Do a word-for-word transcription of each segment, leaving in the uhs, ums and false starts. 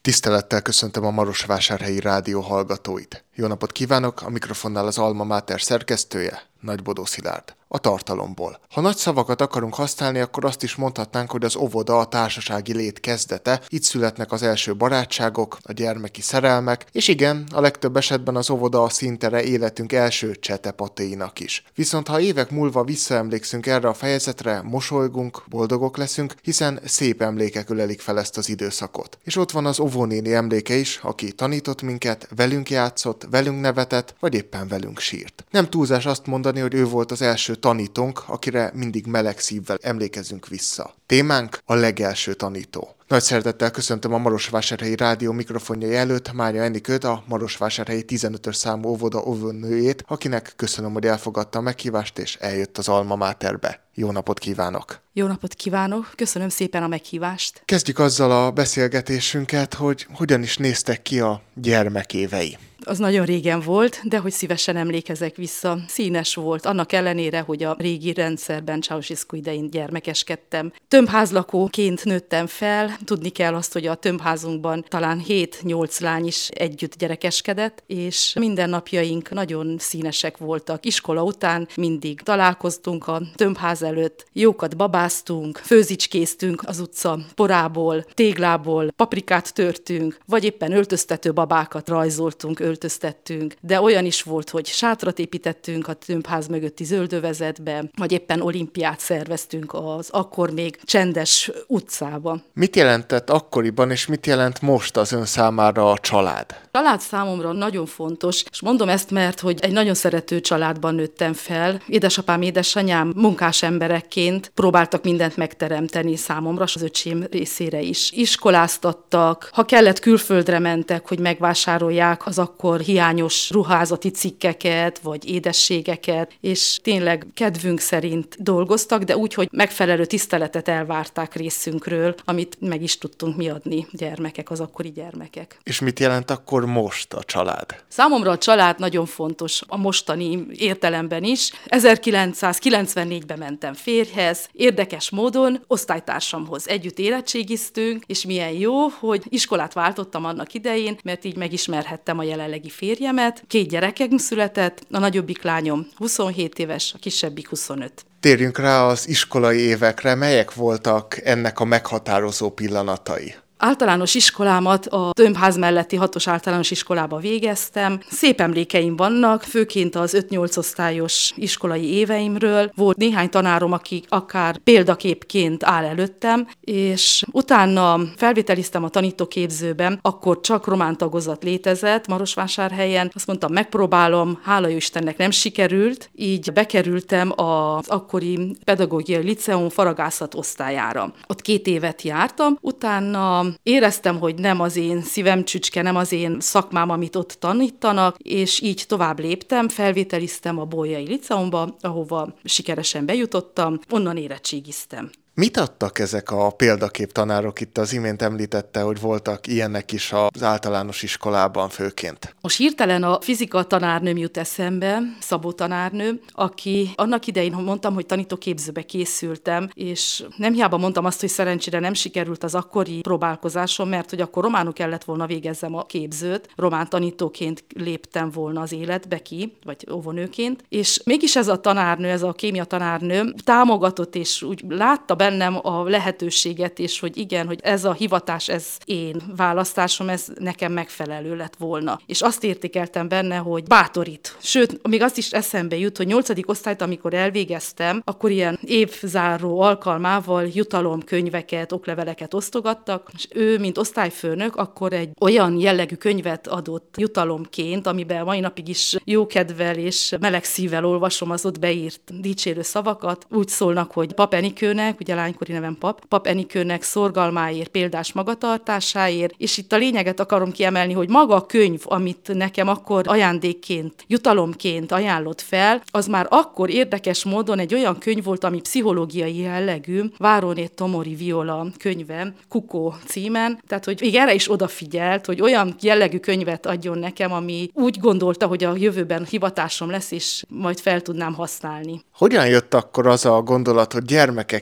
Tisztelettel köszöntöm a Marosvásárhelyi Rádió hallgatóit. Jó napot kívánok, a mikrofonnál az Alma Mater szerkesztője, Nagy Bodó Szilárd. A tartalomból. Ha nagy szavakat akarunk használni, akkor azt is mondhatnánk, hogy az óvoda a társasági lét kezdete, itt születnek az első barátságok, a gyermeki szerelmek, és igen, a legtöbb esetben az óvoda a színtere életünk első csetepatéinak is. Viszont ha évek múlva visszaemlékszünk erre a fejezetre, mosolygunk, boldogok leszünk, hiszen szép emlékek ölelik fel ezt az időszakot. És ott van az óvónéni emléke is, aki tanított minket, velünk játszott, velünk nevetett, vagy éppen velünk sírt. Nem túlzás azt mondani, hogy ő volt az első tanítónk, akire mindig meleg szívvel emlékezünk vissza. Témánk a legelső tanító. Nagy szeretettel köszöntöm a Marosvásárhelyi Rádió mikrofonjai előtt Mária Enikőt, a Marosvásárhelyi tizenötös számú óvoda óvónőjét, akinek köszönöm, hogy elfogadta a meghívást és eljött az Alma Materbe. Jó napot kívánok! Jó napot kívánok! Köszönöm szépen a meghívást! Kezdjük azzal a beszélgetésünket, hogy hogyan is néztek ki a gyermekévei. Az nagyon régen volt, de hogy szívesen emlékezek vissza. Színes volt, annak ellenére, hogy a régi rendszerben Ceausescu idején gyermekeskedtem. Tömbházlakóként nőttem fel, tudni kell azt, hogy a tömbházunkban talán hét-nyolc lány is együtt gyerekeskedett, és mindennapjaink nagyon színesek voltak. Iskola után mindig találkoztunk a tömbház előtt, jókat babáztunk, főzicskéztünk az utca porából, téglából, paprikát törtünk, vagy éppen öltöztető babákat rajzoltunk, öltöztettünk, de olyan is volt, hogy sátrat építettünk a tömbház mögötti zöldövezetbe, vagy éppen olimpiát szerveztünk az akkor még csendes utcába. Mit jelentett akkoriban, és mit jelent most az ön számára a család? A család számomra nagyon fontos, és mondom ezt, mert hogy egy nagyon szerető családban nőttem fel. Édesapám, édesanyám munkás emberekként próbáltak mindent megteremteni számomra, az öcsém részére is. Iskoláztattak, ha kellett, külföldre mentek, hogy megvásárolják az akkor hiányos ruházati cikkeket, vagy édességeket, és tényleg kedvünk szerint dolgoztak, de úgy, hogy megfelelő tiszteletet elvárták részünkről, amit meg is tudtunk mi adni gyermekek, az akkori gyermekek. És mit jelent akkor most a család? Számomra a család nagyon fontos a mostani értelemben is. ezerkilencszázkilencvennégyben mentem férjhez, érdekes módon osztálytársamhoz együtt érettségiztünk, és milyen jó, hogy iskolát váltottam annak idején, mert így megismerhettem a jelenlegi férjemet. Két gyerekünk született, a nagyobbik lányom huszonhét éves, a kisebbik huszonöt. Térjünk rá az iskolai évekre, melyek voltak ennek a meghatározó pillanatai? Általános iskolámat a tömbház melletti hatos általános iskolába végeztem. Szép emlékeim vannak, főként az öt-nyolc osztályos iskolai éveimről. Volt néhány tanárom, aki akár példaképként áll előttem, és utána felvételiztem a tanítóképzőben, akkor csak román tagozat létezett Marosvásárhelyen. Azt mondtam, megpróbálom, hála jó Istennek nem sikerült, így bekerültem az akkori pedagógiai liceum faragászat osztályára. Ott két évet jártam, utána éreztem, hogy nem az én szívem csücske, nem az én szakmám, amit ott tanítanak, és így tovább léptem, felvételiztem a Bolyai Liceumba, ahova sikeresen bejutottam, onnan érettségiztem. Mit adtak ezek a példakép tanárok? Itt az imént említette, hogy voltak ilyenek is az általános iskolában főként. Most hirtelen a fizika tanárnőm jut eszembe, Szabó tanárnő, aki annak idején mondtam, hogy tanítóképzőbe készültem, és nem hiába mondtam azt, hogy szerencsére nem sikerült az akkori próbálkozásom, mert hogy akkor románul kellett volna végezzem a képzőt, román tanítóként léptem volna az életbe ki, vagy óvónőként, és mégis ez a tanárnő, ez a kémia tanárnő támogatott, és úgy látta bennem a lehetőséget, és hogy igen, hogy ez a hivatás, ez én választásom, ez nekem megfelelő lett volna. És azt értékeltem benne, hogy bátorít. Sőt, még azt is eszembe jut, hogy nyolcadik osztályt, amikor elvégeztem, akkor ilyen évzáró alkalmával jutalomkönyveket, okleveleket osztogattak, és ő, mint osztályfőnök, akkor egy olyan jellegű könyvet adott jutalomként, amiben mai napig is jókedvel és meleg szívvel olvasom az ott beírt dicsérő szavakat. Úgy szólnak, hogy Pap Enikőnek, ugye lánykori nevem Pap, Pap Enikőnek szorgalmáért, példás magatartásáért, és itt a lényeget akarom kiemelni, hogy maga a könyv, amit nekem akkor ajándékként, jutalomként ajánlott fel, az már akkor érdekes módon egy olyan könyv volt, ami pszichológiai jellegű, Vároné Tomori Viola könyve, Kukó címen, tehát hogy még erre is odafigyelt, hogy olyan jellegű könyvet adjon nekem, ami úgy gondolta, hogy a jövőben hivatásom lesz, és majd fel tudnám használni. Hogyan jött akkor az a gondolat, hogy gyermekekkel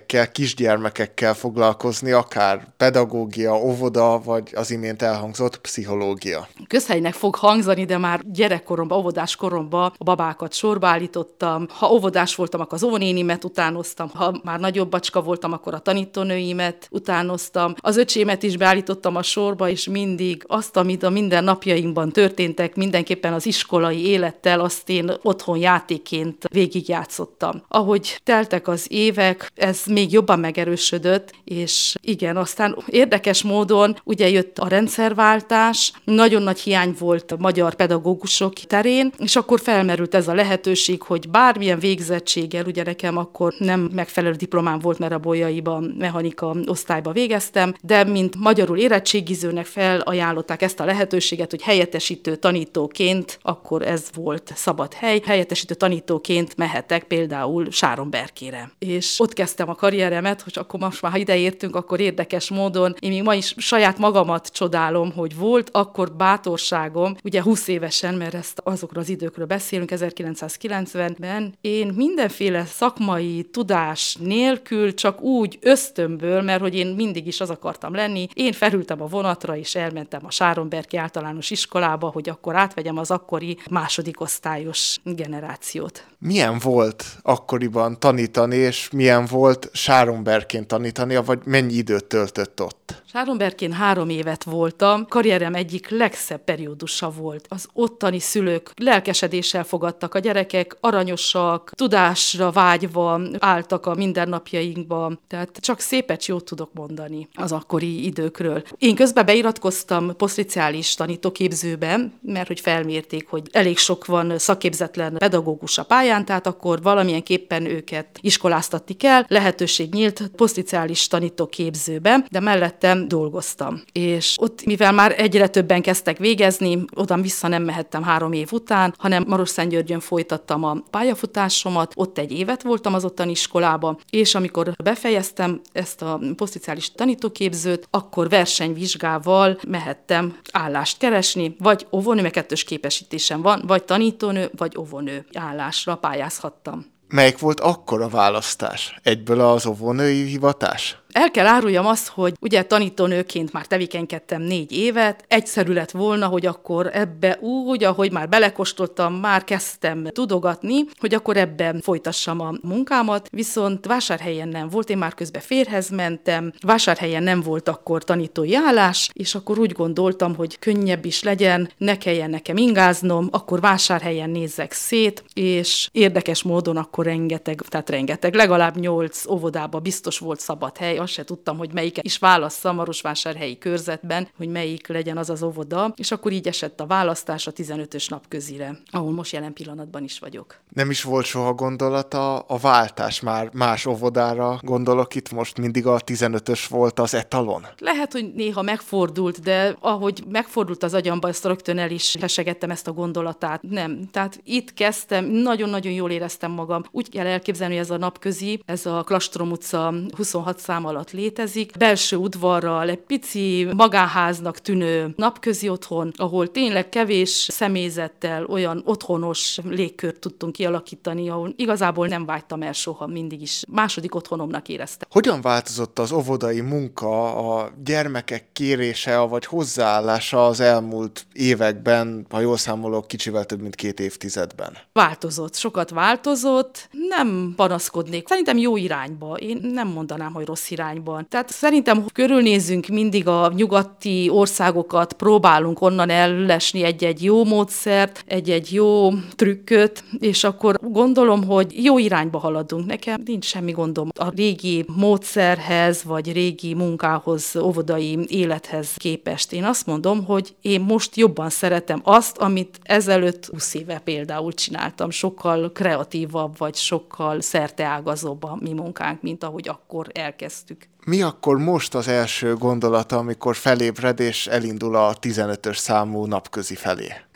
kisgyermekekkel foglalkozni, akár pedagógia, óvoda, vagy az imént elhangzott pszichológia? Közhelynek fog hangzani, de már gyerekkoromban, óvodás koromban a babákat sorba állítottam. Ha óvodás voltam, akkor az óvónénimet utánoztam. Ha már nagyobb bacska voltam, akkor a tanítónőimet utánoztam. Az öcsémet is beállítottam a sorba, és mindig azt, amit a minden napjaimban történtek, mindenképpen az iskolai élettel, azt én otthon játékként végigjátszottam. Ahogy teltek az évek, ez még jobban megerősödött, és igen, aztán érdekes módon ugye jött a rendszerváltás, nagyon nagy hiány volt a magyar pedagógusok terén, és akkor felmerült ez a lehetőség, hogy bármilyen végzettséggel, ugye nekem akkor nem megfelelő diplomám volt, mert a Bolyaiban mechanika osztályba végeztem, de mint magyarul érettségizőnek felajánlották ezt a lehetőséget, hogy helyettesítő tanítóként, akkor ez volt szabad hely, helyettesítő tanítóként mehetek például Sáronberkére. És ott kezdtem a karrieremet, hogy akkor most már, ha ide értünk, akkor érdekes módon, én még ma is saját magamat csodálom, hogy volt akkor bátorságom, ugye húsz évesen, mert ezt azokról az időkről beszélünk, ezerkilencszázkilencvenben, én mindenféle szakmai tudás nélkül, csak úgy ösztönből, mert hogy én mindig is az akartam lenni, én felültem a vonatra, és elmentem a Sáronberki általános iskolába, hogy akkor átvegyem az akkori második osztályos generációt. Milyen volt akkoriban tanítani, és milyen volt Sáronberkén tanítani, vagy mennyi időt töltött ott? Sáronberkén három évet voltam, karrierem egyik legszebb periódusa volt. Az ottani szülők lelkesedéssel fogadtak, a gyerekek aranyosak, tudásra vágyva álltak a mindennapjainkba, tehát csak szépet jót tudok mondani az akkori időkről. Én közben beiratkoztam posztliceális tanítóképzőbe, mert hogy felmérték, hogy elég sok van szakképzetlen pedagógus a pályán, tehát akkor valamilyenképpen őket iskoláztatni kell, lehetőség nyílt posztliceális tanítóképzőbe, de mellettem dolgoztam. És ott, mivel már egyre többen kezdtek végezni, oda vissza nem mehettem három év után, hanem Marosszentgyörgyön folytattam a pályafutásomat, ott egy évet voltam az ottani iskolában, és amikor befejeztem ezt a posztliceális tanítóképzőt, akkor versenyvizsgával mehettem állást keresni, vagy óvónő, mert kettős képesítésem van, vagy tanítónő, vagy óvónő állásra pályázhattam. Melyik volt akkor a választás? Egyből az óvónői hivatás? El kell áruljam azt, hogy ugye tanítónőként már tevékenykedtem négy évet, egyszerű lett volna, hogy akkor ebbe úgy, ahogy már belekóstoltam, már kezdtem tudogatni, hogy akkor ebben folytassam a munkámat, viszont Vásárhelyen nem volt, én már közben férhez mentem, Vásárhelyen nem volt akkor tanítói állás, és akkor úgy gondoltam, hogy könnyebb is legyen, ne kelljen nekem ingáznom, akkor Vásárhelyen nézzek szét, és érdekes módon akkor rengeteg, tehát rengeteg, legalább nyolc óvodába biztos volt szabad hely, azt se tudtam, hogy melyiket is válasszam Marosvásárhelyi körzetben, hogy melyik legyen az az óvoda, és akkor így esett a választás a tizenötös napközire, ahol most jelen pillanatban is vagyok. Nem is volt soha gondolata a váltás, már más óvodára gondolok, itt most mindig a tizenötös volt az etalon? Lehet, hogy néha megfordult, de ahogy megfordult az agyamba, ezt rögtön el is fesegettem ezt a gondolatát. Nem, tehát itt kezdtem, nagyon-nagyon jól éreztem magam. Úgy kell elképzelni, hogy ez a napközi, ez a Klastrom utca huszonhat szám alatt létezik, belső udvarral, egy pici magánháznak tűnő napközi otthon, ahol tényleg kevés személyzettel olyan otthonos légkört tudtunk kialakítani, ahol igazából nem vágytam el soha, mindig is második otthonomnak éreztem. Hogyan változott az óvodai munka, a gyermekek kérése, vagy hozzáállása az elmúlt években, ha jól számolok, kicsivel több mint két évtizedben? Változott, sokat változott, nem panaszkodnék. Szerintem jó irányba, én nem mondanám, hogy rossz irányban. Tehát szerintem körülnézzünk mindig a nyugati országokat, próbálunk onnan ellesni egy-egy jó módszert, egy-egy jó trükköt, és akkor gondolom, hogy jó irányba haladunk. Nekem nincs semmi gondom a régi módszerhez, vagy régi munkához, óvodai élethez képest. Én azt mondom, hogy én most jobban szeretem azt, amit ezelőtt húsz éve például csináltam. Sokkal kreatívabb, vagy sokkal szerteágazóbb a mi munkánk, mint ahogy akkor elkezdtük. Mi akkor most az első gondolata, amikor felébred és elindul a tizenötös számú napközi felé?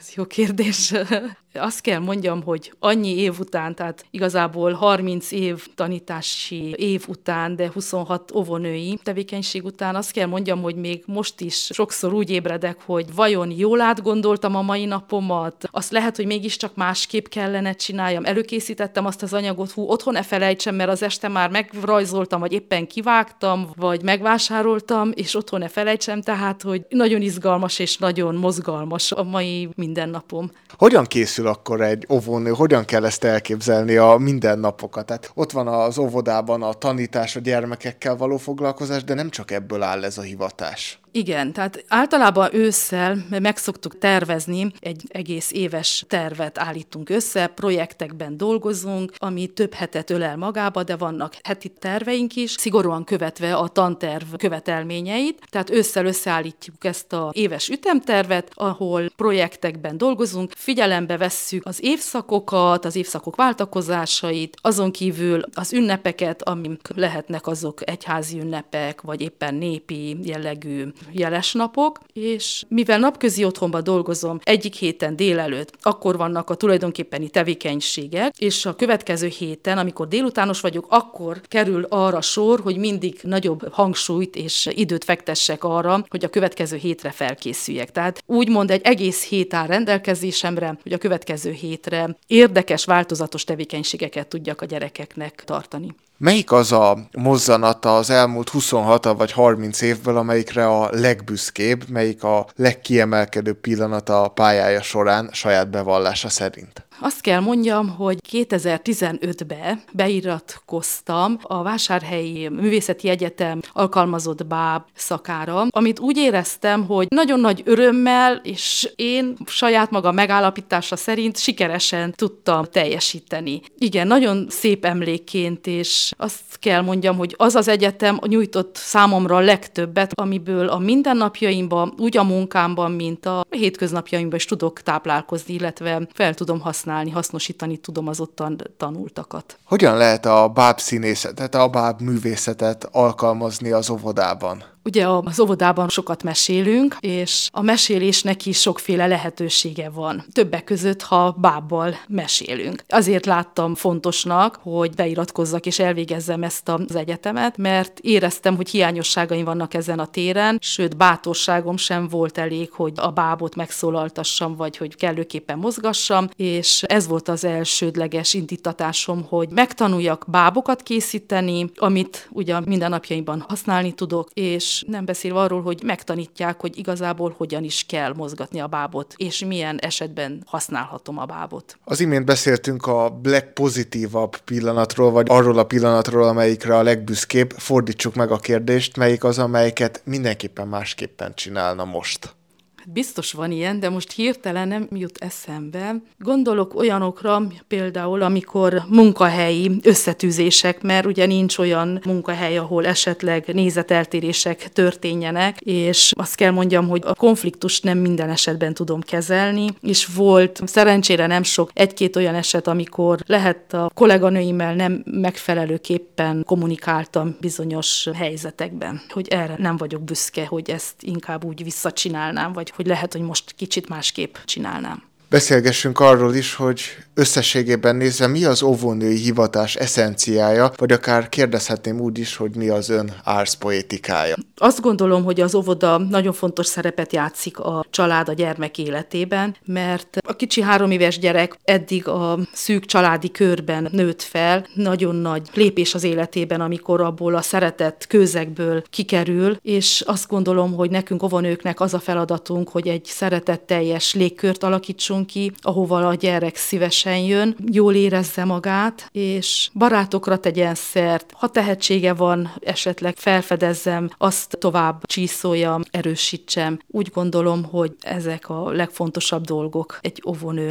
Ez jó kérdés. Azt kell mondjam, hogy annyi év után, tehát igazából harminc év tanítási év után, de huszonhat óvónői tevékenység után azt kell mondjam, hogy még most is sokszor úgy ébredek, hogy vajon jól átgondoltam a mai napomat, azt lehet, hogy mégiscsak másképp kellene csináljam. Előkészítettem azt az anyagot, hú, otthon ne felejtsem, mert az este már megrajzoltam, vagy éppen kivágtam, vagy megvásároltam, és otthon ne felejtsem, tehát, hogy nagyon izgalmas és nagyon mozgalmas a mai mindennapom. Hogyan készül akkor egy óvónő, hogyan kell ezt elképzelni a mindennapokat? Tehát ott van az óvodában a tanítás, a gyermekekkel való foglalkozás, de nem csak ebből áll ez a hivatás. Igen, tehát általában ősszel meg szoktuk tervezni, egy egész éves tervet állítunk össze, projektekben dolgozunk, ami több hetet ölel magába, de vannak heti terveink is, szigorúan követve a tanterv követelményeit, tehát ősszel összeállítjuk ezt az éves ütemtervet, ahol projektekben dolgozunk, figyelembe vesszük az évszakokat, az évszakok váltakozásait, azon kívül az ünnepeket, amik lehetnek azok egyházi ünnepek, vagy éppen népi jellegű jeles napok, és mivel napközi otthonban dolgozom egyik héten délelőtt, akkor vannak a tulajdonképpeni tevékenységek, és a következő héten, amikor délutános vagyok, akkor kerül arra sor, hogy mindig nagyobb hangsúlyt és időt fektessek arra, hogy a következő hétre felkészüljek. Tehát úgymond egy egész hét áll rendelkezésemre, hogy a következő hétre érdekes, változatos tevékenységeket tudjak a gyerekeknek tartani. Melyik az a mozzanata az elmúlt huszonhat vagy harminc évből, amelyikre a legbüszkébb, melyik a legkiemelkedőbb pillanata a pályája során saját bevallása szerint? Azt kell mondjam, hogy kétezer-tizenötben beiratkoztam a Vásárhelyi Művészeti Egyetem alkalmazott báb szakára, amit úgy éreztem, hogy nagyon nagy örömmel, és én saját maga megállapítása szerint sikeresen tudtam teljesíteni. Igen, nagyon szép emlékként, és azt kell mondjam, hogy az az egyetem nyújtott számomra a legtöbbet, amiből a mindennapjaimban, úgy a munkámban, mint a hétköznapjaimban is tudok táplálkozni, illetve fel tudom használni, hasznosítani tudom az ottan tanultakat. Hogyan lehet a bábszínészetet, a bábművészetet alkalmazni az óvodában? Ugye az óvodában sokat mesélünk, és a mesélésnek is sokféle lehetősége van. Többek között, ha bábbal mesélünk. Azért láttam fontosnak, hogy beiratkozzak és elvégezzem ezt az egyetemet, mert éreztem, hogy hiányosságaim vannak ezen a téren, sőt, bátorságom sem volt elég, hogy a bábot megszólaltassam, vagy hogy kellőképpen mozgassam, és ez volt az elsődleges indítatásom, hogy megtanuljak bábokat készíteni, amit ugye mindennapjaimban használni tudok, és nem beszélve arról, hogy megtanítják, hogy igazából hogyan is kell mozgatni a bábot, és milyen esetben használhatom a bábot. Az imént beszéltünk a legpozitívabb pillanatról, vagy arról a pillanatról, amelyikre a legbüszkébb. Fordítsuk meg a kérdést, melyik az, amelyiket mindenképpen másképpen csinálna most. Biztos van ilyen, de most hirtelen nem jut eszembe. Gondolok olyanokra, például amikor munkahelyi összetűzések, mert ugye nincs olyan munkahely, ahol esetleg nézeteltérések történjenek, és azt kell mondjam, hogy a konfliktust nem minden esetben tudom kezelni, és volt szerencsére nem sok, egy-két olyan eset, amikor lehet a kolléganőimmel nem megfelelőképpen kommunikáltam bizonyos helyzetekben, hogy erre nem vagyok büszke, hogy ezt inkább úgy visszacsinálnám, vagy hogy lehet, hogy most kicsit másképp csinálnám. Beszélgessünk arról is, hogy összességében nézve mi az óvónői hivatás eszenciája, vagy akár kérdezhetném úgy is, hogy mi az ön árszpoétikája. Azt gondolom, hogy az óvoda nagyon fontos szerepet játszik a család, a gyermek életében, mert a kicsi három éves gyerek eddig a szűk családi körben nőtt fel, nagyon nagy lépés az életében, amikor abból a szeretett közegből kikerül, és azt gondolom, hogy nekünk óvónőknek az a feladatunk, hogy egy szeretetteljes légkört alakítsunk ki, ahova a gyerek szívesen jön, jól érezze magát, és barátokra tegyen szert. Ha tehetsége van, esetleg felfedezzem, azt tovább csíszoljam, erősítsem. Úgy gondolom, hogy ezek a legfontosabb dolgok egy óvónőnek.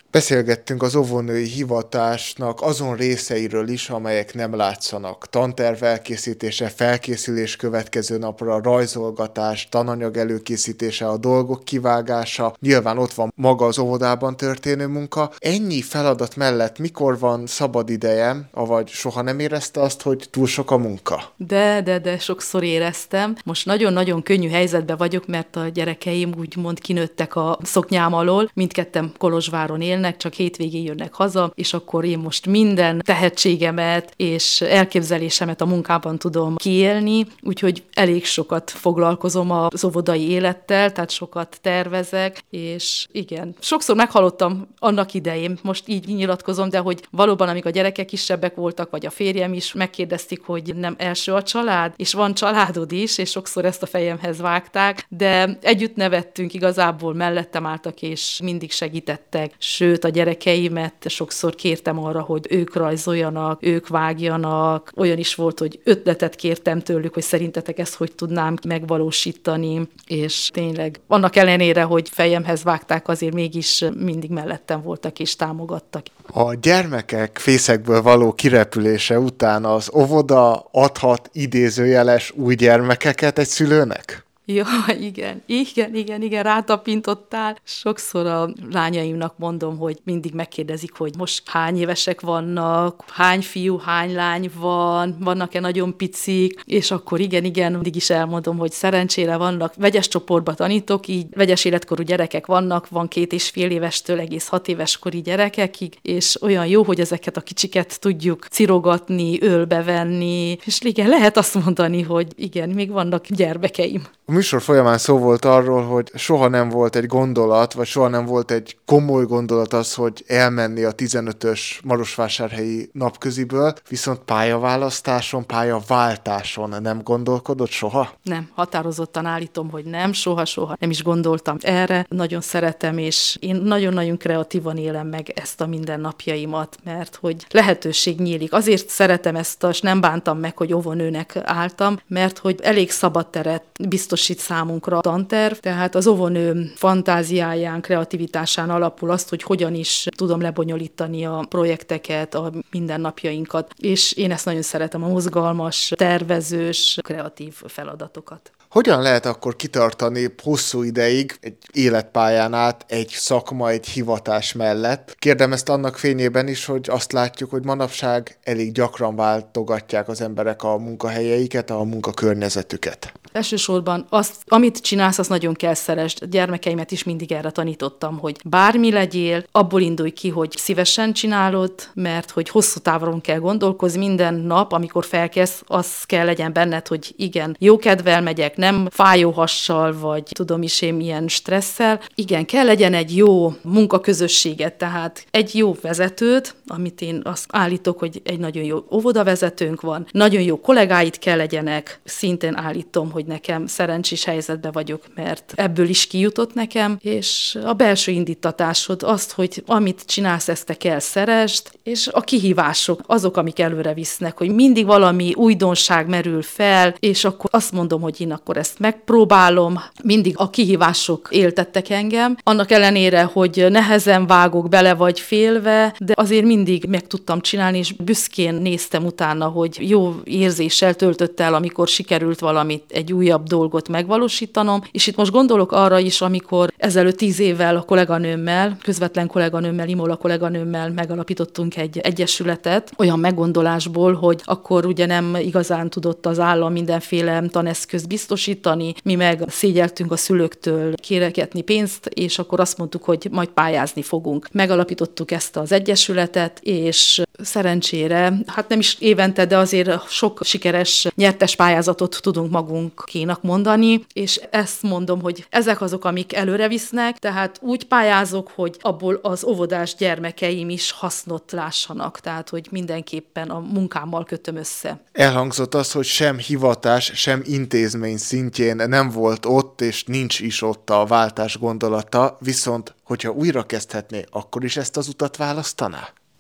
Beszélgettünk az óvónői hivatásnak azon részeiről is, amelyek nem látszanak. Tanterv elkészítése, felkészülés következő napra, rajzolgatás, tananyag előkészítése, a dolgok kivágása. Nyilván ott van maga az óvodában történő munka. Ennyi feladat mellett mikor van szabad idejem, avagy soha nem érezte azt, hogy túl sok a munka? De, de, de sokszor éreztem. Most nagyon-nagyon könnyű helyzetben vagyok, mert a gyerekeim úgymond kinőttek a szoknyám alól. Mindketten Kolozsváron élnek, csak hétvégén jönnek haza, és akkor én most minden tehetségemet és elképzelésemet a munkában tudom kiélni, úgyhogy elég sokat foglalkozom az óvodai élettel, tehát sokat tervezek, és igen, sokszor meghallottam annak idején, most így nyilatkozom, de hogy valóban, amíg a gyerekek kisebbek voltak, vagy a férjem is, megkérdezték, hogy nem első a család, és van családod is, és sokszor ezt a fejemhez vágták, de együtt nevettünk, igazából mellettem álltak, és mindig segítettek, sőt, a gyerekeimet sokszor kértem arra, hogy ők rajzoljanak, ők vágjanak. Olyan is volt, hogy ötletet kértem tőlük, hogy szerintetek ezt hogy tudnám megvalósítani, és tényleg annak ellenére, hogy fejemhez vágták, azért mégis mindig mellettem voltak és támogattak. A gyermekek fészekből való kirepülése után az óvoda adhat idézőjeles új gyermekeket egy szülőnek? Ja, igen, igen, igen, igen, rátapintottál. Sokszor a lányaimnak mondom, hogy mindig megkérdezik, hogy most hány évesek vannak, hány fiú, hány lány van, vannak-e nagyon picik, és akkor igen, igen, mindig is elmondom, hogy szerencsére vannak, vegyes csoportba tanítok, így vegyes életkorú gyerekek vannak, van két és fél évestől egész hat éveskori gyerekekig, és olyan jó, hogy ezeket a kicsiket tudjuk cirogatni, ölbe venni, és igen, lehet azt mondani, hogy igen, még vannak gyermekeim. A műsor folyamán szó volt arról, hogy soha nem volt egy gondolat, vagy soha nem volt egy komoly gondolat az, hogy elmenni a tizenötös marosvásárhelyi napköziből, viszont pályaválasztáson, pályaváltáson nem gondolkodott soha? Nem, határozottan állítom, hogy nem, soha-soha nem is gondoltam erre. Nagyon szeretem, és én nagyon-nagyon kreatívan élem meg ezt a mindennapjaimat, mert hogy lehetőség nyílik. Azért szeretem ezt, és nem bántam meg, hogy óvónőnek álltam, mert hogy elég szabad teret biztosít számunkra a tanterv, tehát az óvónő fantáziáján, kreativitásán alapul azt, hogy hogyan is tudom lebonyolítani a projekteket, a mindennapjainkat, és én ezt nagyon szeretem, a mozgalmas, tervezős, kreatív feladatokat. Hogyan lehet akkor kitartani hosszú ideig egy életpályán át egy szakma, egy hivatás mellett? Kérdem ezt annak fényében is, hogy azt látjuk, hogy manapság elég gyakran váltogatják az emberek a munkahelyeiket, a munkakörnyezetüket. Elsősorban azt, amit csinálsz, azt nagyon kell szeresd. A gyermekeimet is mindig erre tanítottam, hogy bármi legyél, abból indulj ki, hogy szívesen csinálod, mert hogy hosszú távon kell gondolkozni, minden nap, amikor felkelsz, az kell legyen benned, hogy igen, jó kedvel megyek, nem fájó hassal, vagy tudom is én milyen stresszel. Igen, kell legyen egy jó munkaközösséget, tehát egy jó vezetőd, amit én azt állítok, hogy egy nagyon jó óvodavezetőnk van, nagyon jó kollégáid kell legyenek, szintén állítom, hogy nekem szerencsés helyzetben vagyok, mert ebből is kijutott nekem, és a belső indítatásod azt, hogy amit csinálsz, ezt te kell szeresd, és a kihívások azok, amik előre visznek, hogy mindig valami újdonság merül fel, és akkor azt mondom, hogy én akkor ezt megpróbálom, mindig a kihívások éltettek engem, annak ellenére, hogy nehezen vágok bele vagy félve, de azért mindig meg tudtam csinálni, és büszkén néztem utána, hogy jó érzéssel töltött el, amikor sikerült valamit, egy újabb dolgot megvalósítanom, és itt most gondolok arra is, amikor ezelőtt tíz évvel a kolléganőmmel, közvetlen kolléganőmmel, Imola kolléganőmmel megalapítottunk egy egyesületet, olyan meggondolásból, hogy akkor ugye nem igazán tudott az állam mindenféle taneszközt biztosítani, mi meg szégyeltünk a szülőktől kéregetni pénzt, és akkor azt mondtuk, hogy majd pályázni fogunk. Megalapítottuk ezt az egyesületet, és szerencsére, hát nem is évente, de azért sok sikeres nyertes pályázatot tudunk magunkénak mondani, és ezt mondom, hogy ezek azok, amik előre visznek, tehát úgy pályázok, hogy abból az óvodás gyermekeim is hasznot lássanak, tehát hogy mindenképpen a munkámmal kötöm össze. Elhangzott az, hogy sem hivatás, sem intézmény szintjén nem volt ott, és nincs is ott a váltás gondolata, viszont hogyha újra kezdhetné, akkor is ezt az utat választaná?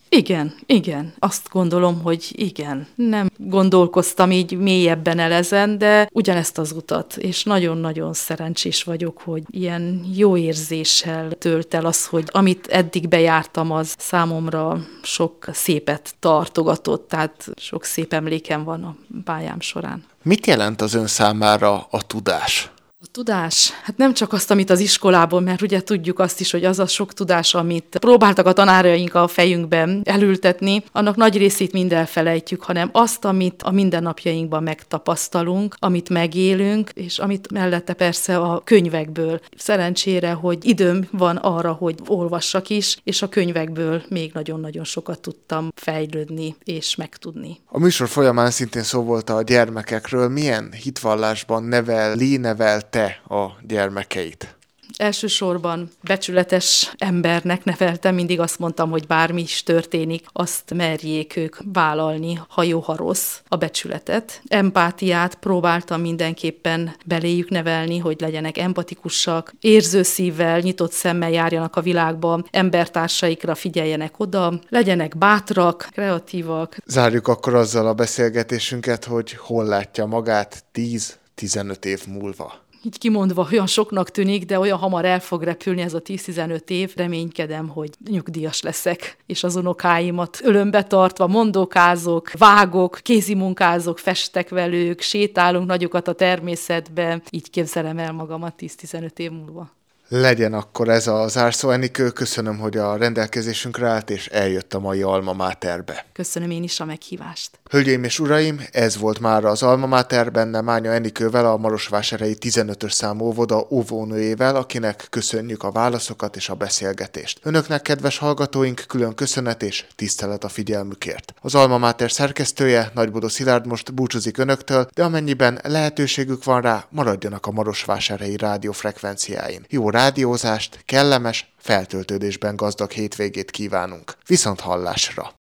Igen, igen. Azt gondolom, hogy igen. Nem gondolkoztam így mélyebben el ezen, de ugyanezt az utat, és nagyon-nagyon szerencsés vagyok, hogy ilyen jó érzéssel tölt el az, hogy amit eddig bejártam, az számomra sok szépet tartogatott, tehát sok szép emlékem van a pályám során. Mit jelent az ön számára a tudás? A tudás, hát nem csak azt, amit az iskolában, mert ugye tudjuk azt is, hogy az a sok tudás, amit próbáltak a tanáraink a fejünkben elültetni, annak nagy részét mind elfelejtjük, hanem azt, amit a mindennapjainkban megtapasztalunk, amit megélünk, és amit mellette persze a könyvekből. Szerencsére, hogy időm van arra, hogy olvassak is, és a könyvekből még nagyon-nagyon sokat tudtam fejlődni és megtudni. A műsor folyamán szintén szó volt a gyermekekről. Milyen hitvallásban neveli, nevel te a gyermekeit? Elsősorban becsületes embernek neveltem, mindig azt mondtam, hogy bármi is történik, azt merjék ők vállalni, ha jó, ha rossz, a becsületet. Empátiát próbáltam mindenképpen beléjük nevelni, hogy legyenek empatikusak, érző szívvel, nyitott szemmel járjanak a világba, embertársaikra figyeljenek oda, legyenek bátrak, kreatívak. Zárjuk akkor azzal a beszélgetésünket, hogy hol látja magát tíz-tizenöt év múlva. Így kimondva olyan soknak tűnik, de olyan hamar el fog repülni ez a tíz-tizenöt év. Reménykedem, hogy nyugdíjas leszek, és az unokáimat ölömbe tartva mondókázok, vágok, kézimunkázok, festek velük, sétálunk nagyokat a természetbe. Így képzelem el magamat tíz-tizenöt év múlva. Legyen akkor ez a zárszó. Enikő, köszönöm, hogy a rendelkezésünkre állt, és eljött a mai Alma Materbe. Köszönöm én is a meghívást. Hölgyeim és uraim, ez volt már az Alma Mater, benne Mánya Enikővel, a marosvásárhelyi tizenötös számú óvoda óvónőjével, akinek köszönjük a válaszokat és a beszélgetést. Önöknek, kedves hallgatóink, külön köszönet és tisztelet a figyelmükért. Az Alma Mater szerkesztője, Nagybodó Szilárd most búcsúzik önöktől, de amennyiben lehetőségük van rá, maradjanak a marosvásárhelyi rádió frekvenciáin. Jó rádiózást, kellemes, feltöltődésben gazdag hétvégét kívánunk. Viszont hallásra!